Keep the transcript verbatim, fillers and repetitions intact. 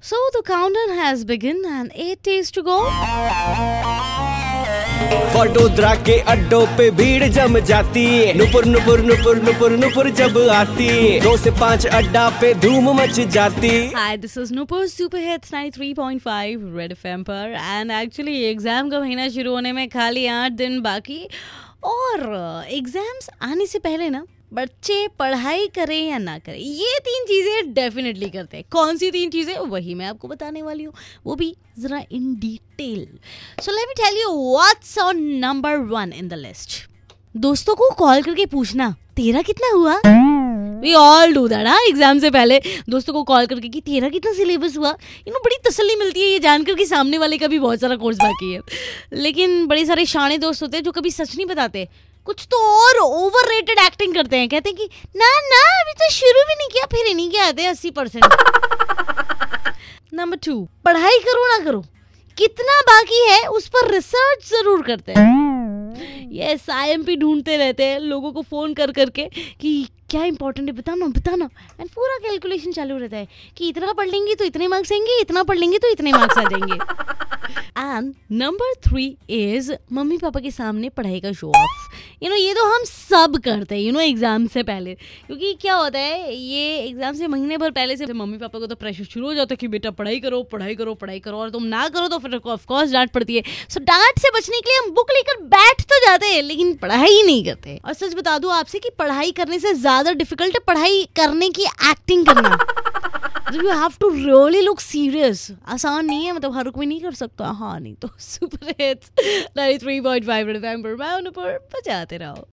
So the countdown has begun and eight days to go. Vadodara के अड्डों पे भीड़ जम जाती, नुपुर नुपुर नुपुर नुपुर नुपुर जब आती, दो से पाँच अड्डा पे धूम मच जाती. Hi, this is Nupur Super Hits ninety-three point five Red F M पर and actually एग्जाम का महीना शुरू होने में खाली आठ दिन बाकी. और एग्जाम्स आने से पहले ना बच्चे पढ़ाई करें या ना करें, ये तीन चीज़ें डेफिनेटली करते हैं. कौन सी तीन चीज़ें, वही मैं आपको बताने वाली हूँ, वो भी ज़रा in detail. So let me tell you what's on number one in the list. दोस्तों को कॉल करके पूछना तेरा कितना हुआ. We all do that. हाँ, एग्जाम से पहले दोस्तों को कॉल करके कि तेरा कितना सिलेबस हुआ. यू नो बड़ी तसल्ली मिलती है ये जानकर कि सामने वाले का भी बहुत सारा कोर्स बाकी है. लेकिन बड़े सारे शाणे दोस्त होते हैं जो कभी सच नहीं बताते, कुछ तो और ओवर रेटेड एक्टिंग करते हैं. कहते हैं कि ना ना अभी तो शुरू भी नहीं किया, फिर इन्हीं के आते हैं अस्सी परसेंट. नंबर टू, पढ़ाई करो ना करो, कितना बाकी है उस पर रिसर्च जरूर करते हैं. यस, आई एम पी ढूंढते रहते हैं लोगों को फोन कर करके कि क्या इंपॉर्टेंट है बताना बताना, एंड पूरा कैलकुलेशन चालू रहता है कि इतना पढ़ लेंगे तो इतने मार्क्स आएंगे, इतना पढ़ लेंगे तो इतने मार्क्स आ जाएंगे. And number three is mummy papa के सामने पढ़ाई का शो ऑफ. यू नो ये तो हम सब करते हैं यू नो एग्जाम से पहले, क्योंकि क्या होता है ये एग्जाम से महीने भर पहले से मम्मी पापा को तो प्रेशर शुरू हो जाता है कि बेटा पढ़ाई करो पढ़ाई करो पढ़ाई करो, और तुम ना करो तो फिर ऑफकोर्स डांट पड़ती है. सो so, डांट से बचने के लिए हम बुक लेकर बैठ तो जाते हैं लेकिन पढ़ाई ही नहीं करते. और सच बता दूं आपसे कि पढ़ाई करने से ज्यादा डिफिकल्ट है पढ़ाई करने की एक्टिंग करना. You have to really look serious. आसान नहीं है, मतलब हर कोई नहीं कर सकता. हाँ नहीं तो super hits ninety three point five red F M पर मैं उन पर बजाते रहो.